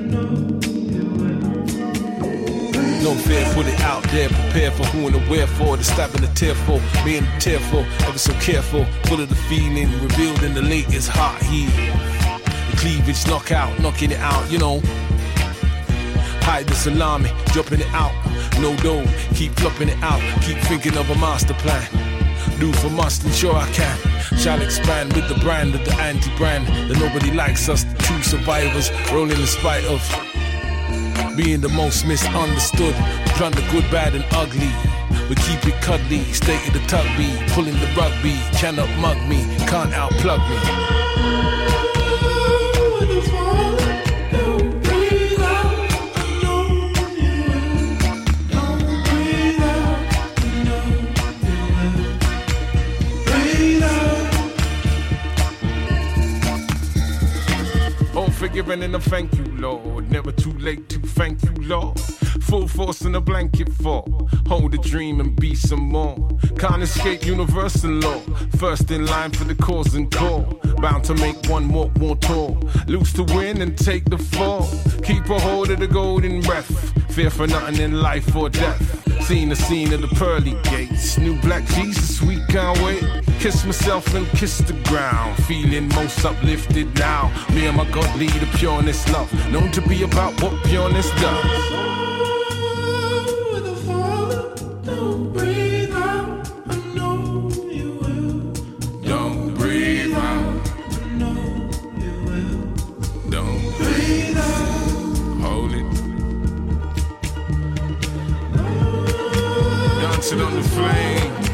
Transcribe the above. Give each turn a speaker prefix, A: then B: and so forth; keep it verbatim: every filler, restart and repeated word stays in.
A: No fear, put it out there, prepare for who and the wherefore, the stabbing the tearful, being tearful, ever so careful, full of the feeling, revealed in the latest hot heat. The cleavage knockout, knocking it out, you know. Hide the salami, dropping it out, no dough, keep flopping it out, keep thinking of a master plan. Do for must, ensure I can. Shall expand with the brand of the anti-brand that nobody likes us, the true survivors, rolling in spite of being the most misunderstood. We plunder good, bad and ugly. We keep it cuddly, stay in the tugby, pulling the rugby. Cannot mug me, can't outplug me. Forgiven and a thank you, Lord. Never too late to thank you, Lord. Full force in a blanket for hold a dream and be some more. Can't escape universal law. First in line for the cause and call. Bound to make one more, more tall. Lose to win and take the fall. Keep a hold of the golden breath. Fear for nothing in life or death. Seen the scene of the pearly gates. New black Jesus, we can't wait. Kiss myself and kiss the ground. Feeling most uplifted now. Me and my God lead a pureness love. Known to be about what pureness does. Don't breathe out. I know you will. Don't breathe out. I know you will. Don't breathe out. Hold it. Dancing on the flame.